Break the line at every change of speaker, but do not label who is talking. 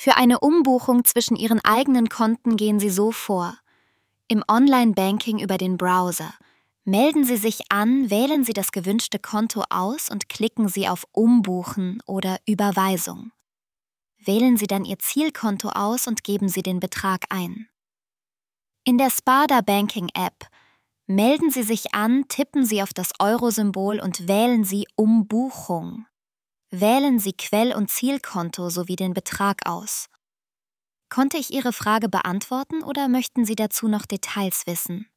Für eine Umbuchung zwischen Ihren eigenen Konten gehen Sie so vor. Im Online-Banking über den Browser. Melden Sie sich an, wählen Sie das gewünschte Konto aus und klicken Sie auf Umbuchen oder Überweisung. Wählen Sie dann Ihr Zielkonto aus und geben Sie den Betrag ein. In der Sparda Banking App melden Sie sich an, tippen Sie auf das Euro-Symbol und wählen Sie Umbuchung. Wählen Sie Quell- und Zielkonto sowie den Betrag aus. Konnte ich Ihre Frage beantworten oder möchten Sie dazu noch Details wissen?